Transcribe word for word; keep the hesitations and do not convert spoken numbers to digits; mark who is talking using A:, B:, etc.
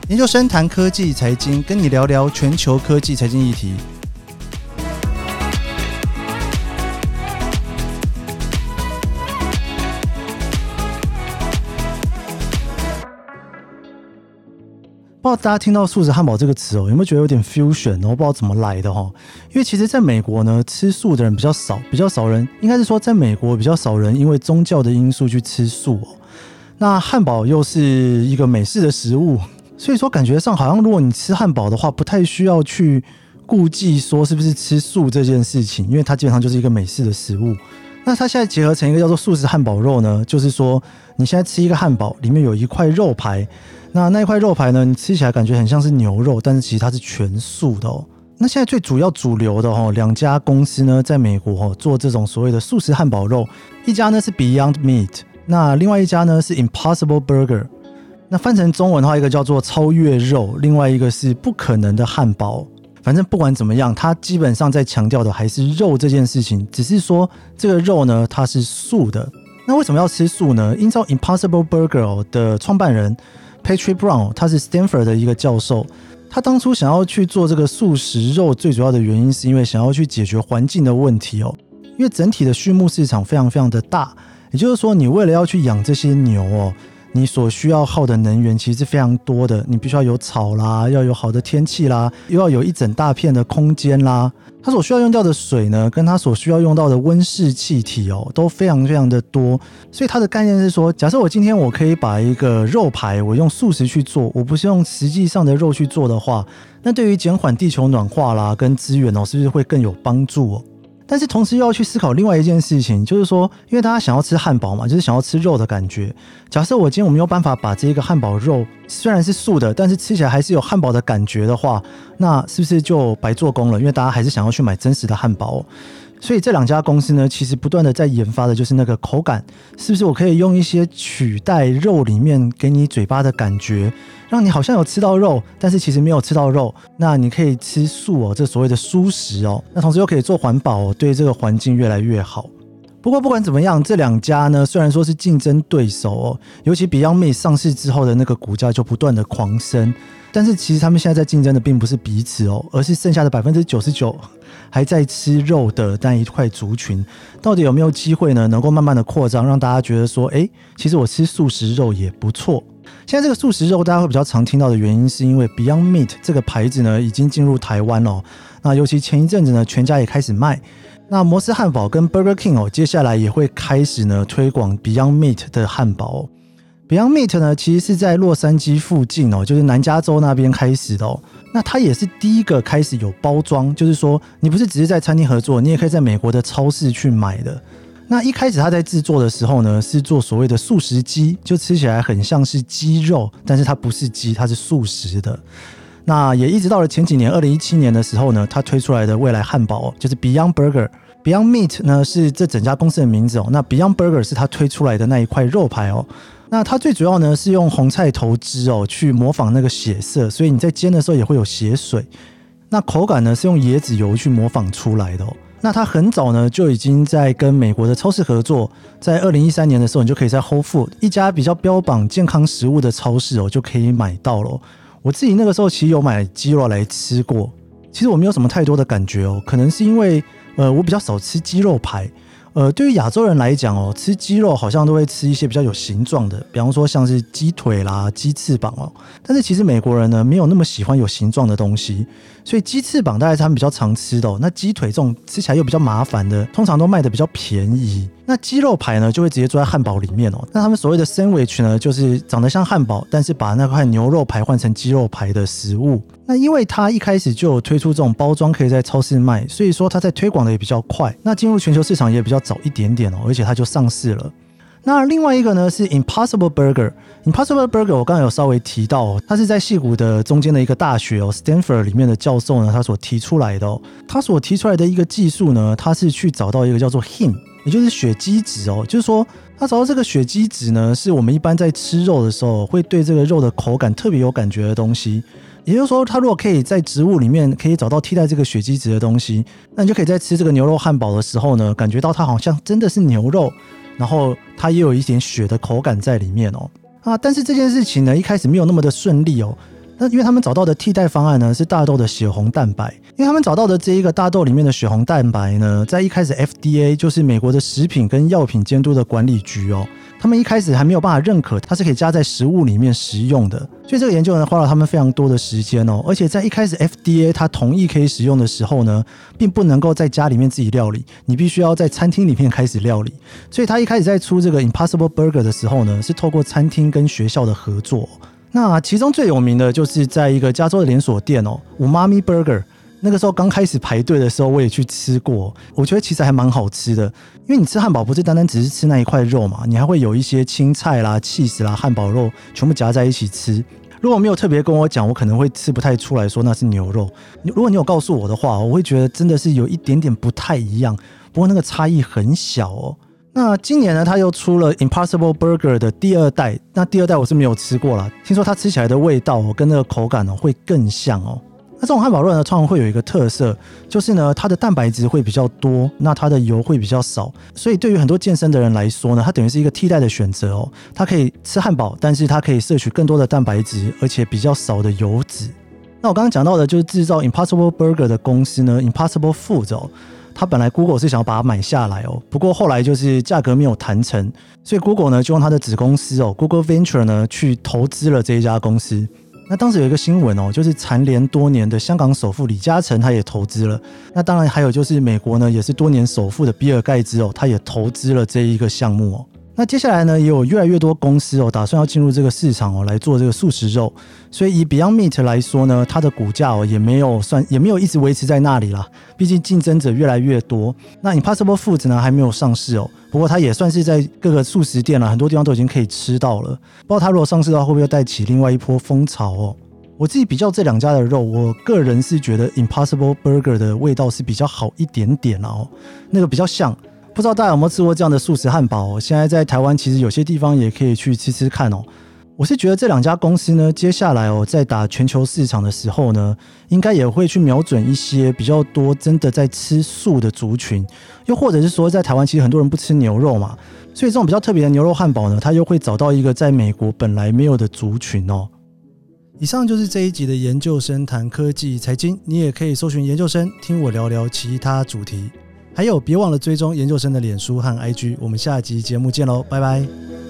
A: 研究生谈科技财经，跟你聊聊全球科技财经议题。不知道大家听到素食汉堡这个词哦，有没有觉得有点 fusion 哦？不知道怎么来的哦。因为其实在美国呢，吃素的人比较少，比较少人，应该是说在美国比较少人因为宗教的因素去吃素哦。那汉堡又是一个美式的食物，所以说感觉上好像如果你吃汉堡的话，不太需要去顾忌说是不是吃素这件事情，因为它基本上就是一个美式的食物。那它现在结合成一个叫做素食汉堡肉呢，就是说你现在吃一个汉堡，里面有一块肉排，那那一块肉排呢，你吃起来感觉很像是牛肉，但是其实它是全素的哦。那现在最主要主流的哦，两家公司呢，在美国哦做这种所谓的素食汉堡肉，一家呢是 Beyond Meat， 那另外一家呢是 Impossible Burger。那翻成中文的话，一个叫做超越肉，另外一个是不可能的汉堡。反正不管怎么样，它基本上在强调的还是肉这件事情，只是说这个肉呢，它是素的。那为什么要吃素呢？依照 Impossible Burger 的创办人 Patrick Brown， 他是 Stanford 的一个教授，他当初想要去做这个素食肉，最主要的原因是因为想要去解决环境的问题哦。因为整体的畜牧市场非常非常的大，也就是说，你为了要去养这些牛哦，你所需要耗的能源其实是非常多的，你必须要有草啦，要有好的天气啦，又要有一整大片的空间啦，它所需要用到的水呢，跟它所需要用到的温室气体哦，都非常非常的多。所以它的概念是说，假设我今天我可以把一个肉排我用素食去做，我不是用实际上的肉去做的话，那对于减缓地球暖化啦跟资源哦，是不是会更有帮助哦？但是同时又要去思考另外一件事情，就是说因为大家想要吃汉堡嘛，就是想要吃肉的感觉，假设我今天我没有办法把这个汉堡肉虽然是素的，但是吃起来还是有汉堡的感觉的话，那是不是就白做工了？因为大家还是想要去买真实的汉堡哦。所以这两家公司呢，其实不断的在研发的就是那个口感，是不是我可以用一些取代肉里面给你嘴巴的感觉，让你好像有吃到肉，但是其实没有吃到肉，那你可以吃素哦，这所谓的蔬食哦，那同时又可以做环保哦，对这个环境越来越好。不过不管怎么样，这两家呢虽然说是竞争对手哦，尤其 Beyond Meat 上市之后的那个股价就不断的狂升，但是其实他们现在在竞争的并不是彼此哦，而是剩下的 百分之九十九 还在吃肉的那一块族群，到底有没有机会呢能够慢慢的扩张，让大家觉得说诶，其实我吃素食肉也不错。现在这个素食肉大家会比较常听到的原因是因为 Beyond Meat 这个牌子呢已经进入台湾了，那尤其前一阵子呢全家也开始卖，那摩斯汉堡跟 Burger King 哦，接下来也会开始呢推广 Beyond Meat 的汉堡哦。Beyond Meat 呢，其实是在洛杉矶附近哦，就是南加州那边开始的哦。那它也是第一个开始有包装，就是说你不是只是在餐厅合作，你也可以在美国的超市去买的。那一开始它在制作的时候呢，是做所谓的素食鸡，就吃起来很像是鸡肉，但是它不是鸡，它是素食的。那也一直到了前几年二零一七年的时候呢，它推出来的未来汉堡哦，就是 Beyond Burger。Beyond Meat 呢是这整家公司的名字哦，那 Beyond Burger 是它推出来的那一块肉排哦。那它最主要呢是用红菜头汁哦去模仿那个血色，所以你在煎的时候也会有血水。那口感呢是用椰子油去模仿出来的哦。那它很早呢就已经在跟美国的超市合作，在二零一三年的时候，你就可以在 Whole Foods 一家比较标榜健康食物的超市哦就可以买到了哦。我自己那个时候其实有买鸡肉来吃过，其实我没有什么太多的感觉哦，可能是因为呃我比较少吃鸡肉排。呃，对于亚洲人来讲哦，吃鸡肉好像都会吃一些比较有形状的，比方说像是鸡腿啦、鸡翅膀哦。但是其实美国人呢没有那么喜欢有形状的东西，所以鸡翅膀大概是他们比较常吃的哦。那鸡腿这种吃起来又比较麻烦的，通常都卖的比较便宜。那鸡肉排呢就会直接做在汉堡里面哦。那他们所谓的 sandwich 呢，就是长得像汉堡，但是把那块牛肉排换成鸡肉排的食物。那因为它一开始就有推出这种包装可以在超市卖，所以说它在推广的也比较快，那进入全球市场也比较早一点点哦，而且它就上市了。那另外一个呢是 Impossible Burger。 Impossible Burger 我刚才有稍微提到哦，它是在矽谷的中间的一个大学哦 Stanford 里面的教授呢他所提出来的哦。他所提出来的一个技术呢，他是去找到一个叫做 Heme， 也就是血基质哦，就是说他找到这个血基质呢，是我们一般在吃肉的时候会对这个肉的口感特别有感觉的东西。也就是说，它如果可以在植物里面可以找到替代这个血基质的东西，那你就可以在吃这个牛肉汉堡的时候呢，感觉到它好像真的是牛肉，然后它也有一点血的口感在里面哦。啊，但是这件事情呢，一开始没有那么的顺利哦。 那因为他们找到的替代方案呢是大豆的血红蛋白，因为他们找到的这一个大豆里面的血红蛋白呢，在一开始 F D A 就是美国的食品跟药品监督的管理局哦，他们一开始还没有办法认可它是可以加在食物里面食用的，所以这个研究呢花了他们非常多的时间哦，而且在一开始 F D A 它同意可以使用的时候呢，并不能够在家里面自己料理，你必须要在餐厅里面开始料理，所以他一开始在出这个 Impossible Burger 的时候呢，是透过餐厅跟学校的合作。那其中最有名的就是在一个加州的连锁店哦 Umami Burger， 那个时候刚开始排队的时候我也去吃过，我觉得其实还蛮好吃的，因为你吃汉堡不是单单只是吃那一块肉嘛，你还会有一些青菜啦、cheese啦、汉堡肉全部夹在一起吃，如果没有特别跟我讲，我可能会吃不太出来说那是牛肉，如果你有告诉我的话，我会觉得真的是有一点点不太一样，不过那个差异很小哦。那今年呢，他又出了 Impossible Burger 的第二代，那第二代我是没有吃过啦，听说它吃起来的味道哦，跟那个口感哦会更像哦。那这种汉堡肉呢，通常会有一个特色，就是呢它的蛋白质会比较多，那它的油会比较少，所以对于很多健身的人来说呢，它等于是一个替代的选择哦。它可以吃汉堡，但是它可以摄取更多的蛋白质，而且比较少的油脂。那我刚刚讲到的就是制造 Impossible Burger 的公司呢 Impossible Foods 哦，他本来 Google 是想要把它买下来哦，不过后来就是价格没有谈成，所以 Google 呢就用他的子公司哦 Google Venture 呢去投资了这一家公司。那当时有一个新闻哦，就是蝉联多年的香港首富李嘉诚他也投资了。那当然还有就是美国呢也是多年首富的比尔盖茨哦，他也投资了这一个项目哦。那接下来呢，也有越来越多公司哦，打算要进入这个市场哦，来做这个素食肉。所以以 Beyond Meat 来说呢，它的股价哦也没有算也没有一直维持在那里啦，毕竟竞争者越来越多。那 Impossible Foods 呢还没有上市哦，不过它也算是在各个素食店啦，很多地方都已经可以吃到了。不知道它如果上市的话，会不会带起另外一波风潮哦？我自己比较这两家的肉，我个人是觉得 Impossible Burger 的味道是比较好一点点啦哦，那个比较像。不知道大家有没有吃过这样的素食汉堡哦？现在在台湾其实有些地方也可以去吃吃看哦。我是觉得这两家公司呢，接下来哦，在打全球市场的时候呢，应该也会去瞄准一些比较多真的在吃素的族群，又或者是说在台湾其实很多人不吃牛肉嘛，所以这种比较特别的牛肉汉堡呢，它又会找到一个在美国本来没有的族群哦。以上就是这一集的研究生谈科技财经，你也可以搜寻研究生听我聊聊其他主题。还有别忘了追踪研究生的脸书和 I G， 我们下集节目见咯，拜拜。